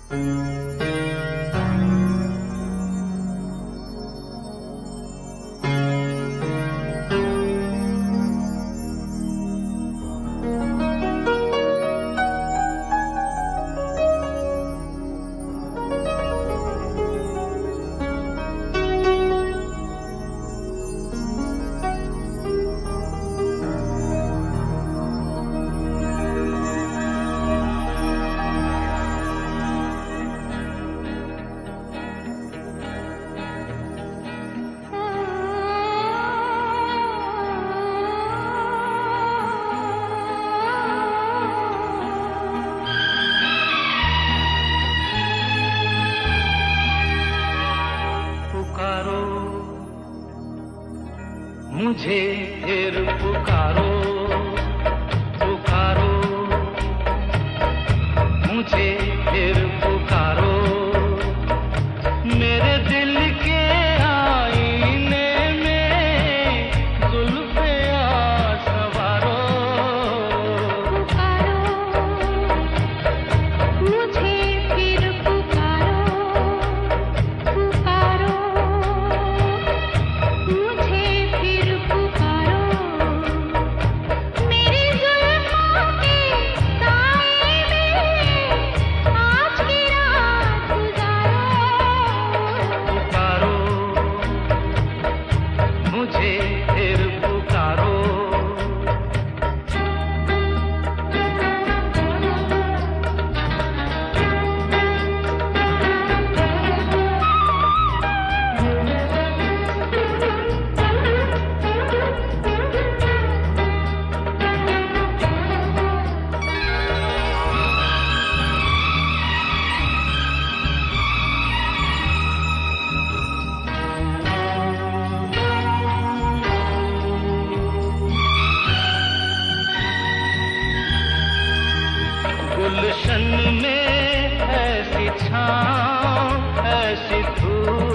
मुझे फिर पुकारो, पुकारो, मुझे फिर पुकारो, मेरे दिल के आईने में जुल्फे आ सवारो। पुकारो, मुझे फिर पुकारो, पुकारो, मुझे फिर पुकारो, मेरी जुल्फों के साए में आज की रात गुजारो। पुकारो, मुझे फिर पुकारो। गुलशन में ऐसी छाँव, ऐसी धूप